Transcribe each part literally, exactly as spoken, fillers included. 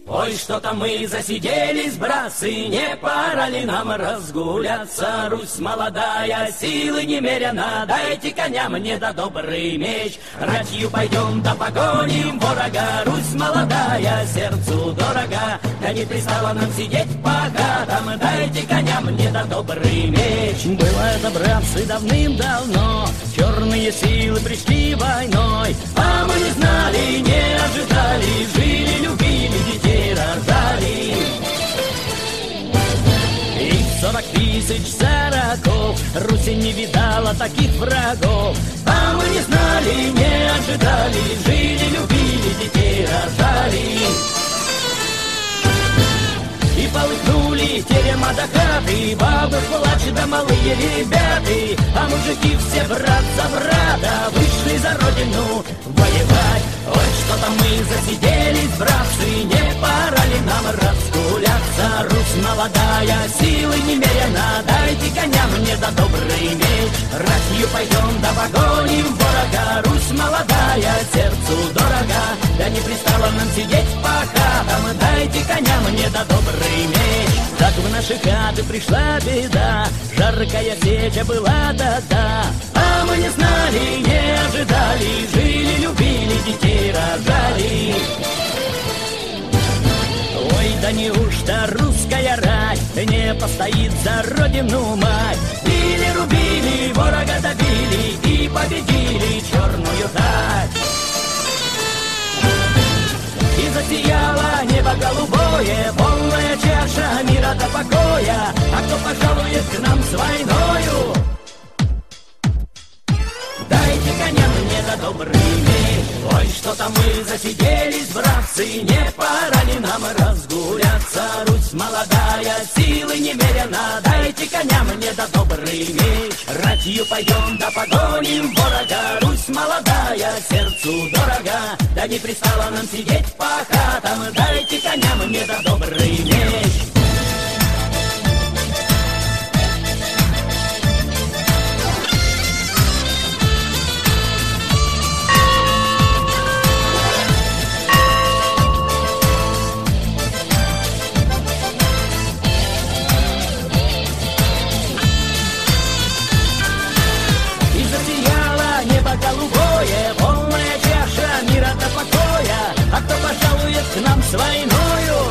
Ой, что-то мы засиделись, братцы, не пора ли нам разгуляться? Русь молодая, силы немерено, дайте коня мне да добрый меч. Ратью пойдем да погоним ворога, Русь молодая, сердцу дорога. Да не пристало нам сидеть по хатам, дайте коня мне да добрый меч. Было это, братцы, давным-давно, черные силы пришли войной, а мы не знали, не ожидали, жили, любили, детей рожали. И сорок тысяч сороков Русь не видала таких врагов, а мы не знали, не ожидали, жили, любили, детей рожали. И полыхнули терема до хаты, бабы в плаче да малые ребята, а мужики все брат за брата вышли за родину воевать. Ой, что-то мы засиделись, братцы, не пора ли нам разгуляться? Русь молодая, силы немерено, дайте коня мне да добрый меч. Ратью пойдем да погоним ворога, Русь молодая, сердцу дорога. Да не пристало нам сидеть по хатам, дайте коня мне да добрый меч. Так в наши хаты пришла беда, жаркая сеча была да-да, а мы не знали, не ожидали, жили, любили, детей рожали. Ой, да неужто русская рать не постоит за родину мать? Били, рубили, ворога добили и победили черную тать. И засияло небо голубое, полная чаша мира до покоя. А кто пожалует к нам с войною, дайте коня мне да добрый меч. Ой, что-то мы засиделись, братцы, не пора ли нам разгуляться? Русь молодая, силы немерено, дайте коня мне да добрый меч. Ратью пойдем да погоним ворога, Русь молодая, сердцу дорога. Да не пристало нам сидеть по хатам, дайте коня мне да добрый меч. Голубое, полная чаша мира до покоя. А кто пожалует к нам с войною,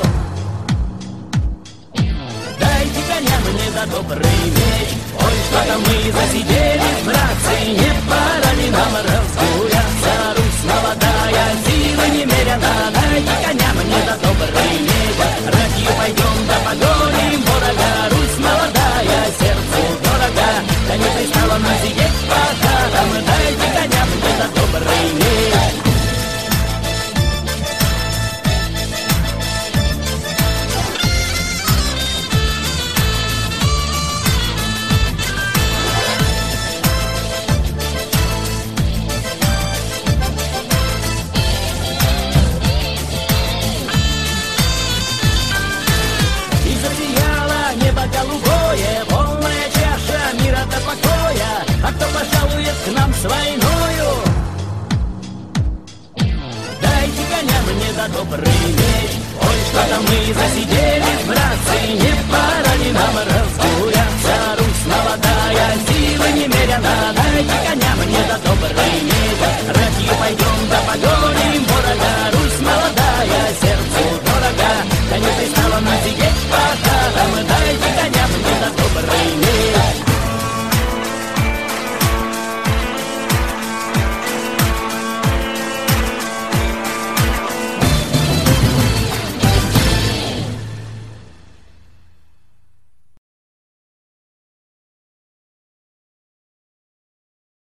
дайте коня мне да добрый меч. Ой, что-то мы засиделись, братцы, не пора ли нам разгуляться? Русь молодая, силы немерено, дайте коня мне да добрый меч. Ратью пойдем да погоним ворога, Русь молодая, сердцу дорога. Да не пристало нам сидеть по хатам, дайте коня мне да добрый меч. И засияло небо голубое, полная чаша мира до покоя. А кто пожалует к нам с войною, дайте коня мне да добрый меч. Ой, что-то мы засиделись, братцы, не пора ли нам разгуляться? Русь молодая, силы немерено, дайте коня мне да добрый меч. Ратью пойдем да погоним